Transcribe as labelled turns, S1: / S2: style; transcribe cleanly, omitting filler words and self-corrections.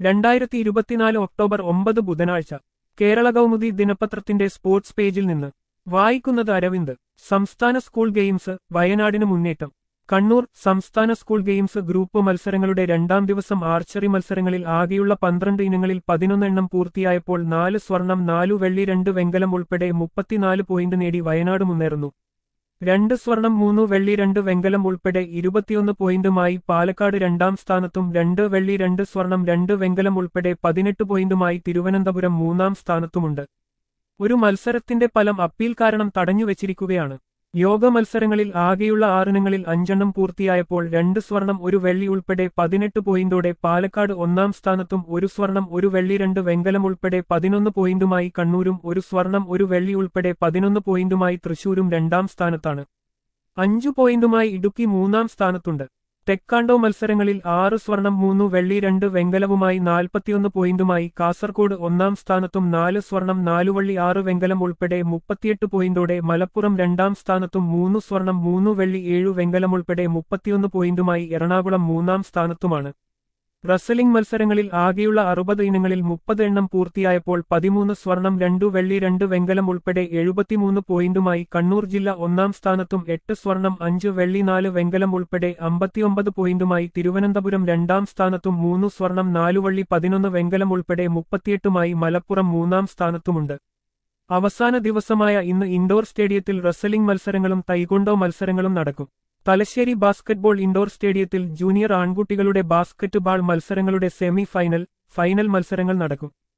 S1: 2024 October 9 ബുധനാഴ്ച കേരള കൗമുദി ദിനപത്രത്തിന്റെ sports പേജിൽ നിന്ന് വായിക്കുന്നത് അരവിന്ദ്. സംസ്ഥാന സ്കൂൾ ഗെയിംസ് വയനാടിന് മുന്നേറ്റം. കണ്ണൂർ സംസ്ഥാന സ്കൂൾ ഗെയിംസ് ഗ്രൂപ്പ് മത്സരങ്ങളുടെ രണ്ടാം ദിവസം ആർച്ചറി മത്സരങ്ങളിൽ ആകെയുള്ള 12 ഇനങ്ങളിൽ 11 എണ്ണം പൂർത്തിയായപ്പോൾ 4 സ്വർണം 4 വെള്ളി 2 വെങ്കലം ഉൾപ്പെടെ 34 പോയിന്റ് നേടി വയനാട് മുന്നേറുന്നു. 2 സ്വർണം 3 വെള്ളി 2 വെങ്കലം ഉൾപ്പെടെ 21 പോയിന്റുമായി പാലക്കാട് രണ്ടാം സ്ഥാനത്തും 2 വെള്ളി 2 സ്വർണം 2 വെങ്കലം ഉൾപ്പെടെ 18 പോയിന്റുമായി തിരുവനന്തപുരം മൂന്നാം സ്ഥാനത്തുമുണ്ട്. ഒരു മത്സരത്തിന്റെ ഫലം അപ്പീൽ കാരണം തടഞ്ഞുവച്ചിരിക്കുകയാണ്. യോഗ മത്സരങ്ങളിൽ ആകെയുള്ള 6 ഇനങ്ങളിൽ 5 എണ്ണം പൂർത്തിയായപ്പോൾ 2 സ്വർണം 1 വെള്ളി ഉൾപ്പെടെ 18 പോയിന്റോടെ പാലക്കാട് ഒന്നാം സ്ഥാനത്തും 1 സ്വർണം 1 വെള്ളി 2 വെങ്കലം ഉൾപ്പെടെ 11 പോയിന്റുമായി കണ്ണൂരും 1 സ്വർണം 1 വെള്ളി ഉൾപ്പെടെ 11 പോയിന്റുമായി തൃശൂരും രണ്ടാം സ്ഥാനത്താണ്. 5 പോയിന്റുമായി ഇടുക്കി മൂന്നാം സ്ഥാനത്തുണ്ട്. തെക്കാണ്ടോ മത്സരങ്ങളിൽ 6 സ്വർണം 3 വെള്ളി 2 വെങ്കലവുമായി 41 പോയിന്റുമായി കാസർകോട് ഒന്നാം സ്ഥാനത്തും 4 സ്വർണം 4 വെള്ളി 6 വെങ്കലം ഉൾപ്പെടെ 38 പോയിന്റോടെ മലപ്പുറം രണ്ടാം സ്ഥാനത്തും 3 സ്വർണം 3 വെള്ളി 7 വെങ്കലം ഉൾപ്പെടെ 31 പോയിന്റുമായി എറണാകുളം മൂന്നാം സ്ഥാനത്തുമാണ്. റസലിംഗ് മത്സരങ്ങളിൽ ആകെയുള്ള 60 ഇനങ്ങളിൽ 30 എണ്ണം പൂർത്തിയായപ്പോൾ 13 സ്വർണം 2 വെള്ളി 2 വെങ്കലം ഉൾപ്പെടെ 73 പോയിന്റുമായി കണ്ണൂർ ജില്ല ഒന്നാം സ്ഥാനത്തും 8 സ്വർണം 5 വെള്ളി 4 വെങ്കലം ഉൾപ്പെടെ 59 പോയിന്റുമായി തിരുവനന്തപുരം രണ്ടാം സ്ഥാനത്തും 3 സ്വർണം 4 വെള്ളി 11 വെങ്കലം ഉൾപ്പെടെ 38മായി മലപ്പുറം മൂന്നാം സ്ഥാനത്തുമുണ്ട്. അവസാന ദിവസമായ ഇന്ന് ഇൻഡോർ സ്റ്റേഡിയത്തിൽ റസലിംഗ് മത്സരങ്ങളും തൈക്കൊണ്ടോ മത്സരങ്ങളും നടക്കും. തലശ്ശേരി ബാസ്കറ്റ്ബോൾ ഇൻഡോർ സ്റ്റേഡിയത്തിൽ ജൂനിയർ ആൺകുട്ടികളുടെ ബാസ്കറ്റ് ബാൾ മത്സരങ്ങളുടെ സെമി ഫൈനൽ, ഫൈനൽ മത്സരങ്ങൾ നടക്കും.